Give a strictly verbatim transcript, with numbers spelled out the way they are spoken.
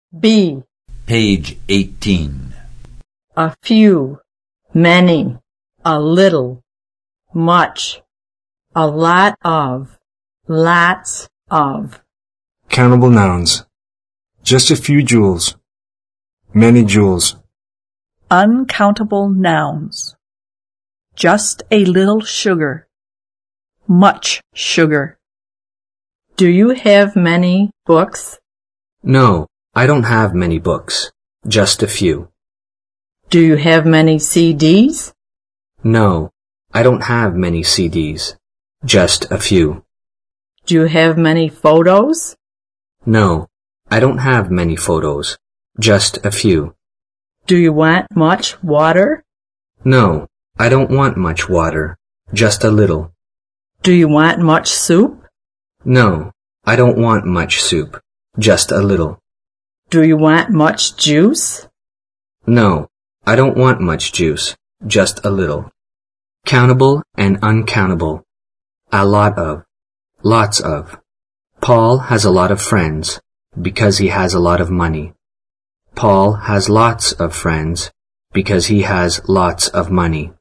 B. Page eighteen. A few, many, a little, much, a lot of, lots of. Countable nouns. Just a few jewels. Many jewels. Uncountable nouns. Just a little sugar. Much sugar. Do you have many books? No, I don't have many books. Just a few. Do you have many C Ds? No, I don't have many C Ds. Just a few. Do you have many photos? No, I don't have many photos. Just a few. Do you want much water? No, I don't want much water. Just a little. Do you want much soup? No, I don't want much soup. Just a little. Do you want much juice? No, I don't want much juice. Just a little. Countable and uncountable. A lot of. Lots of. Paul has a lot of friends because he has a lot of money. Paul has lots of friends because he has lots of money.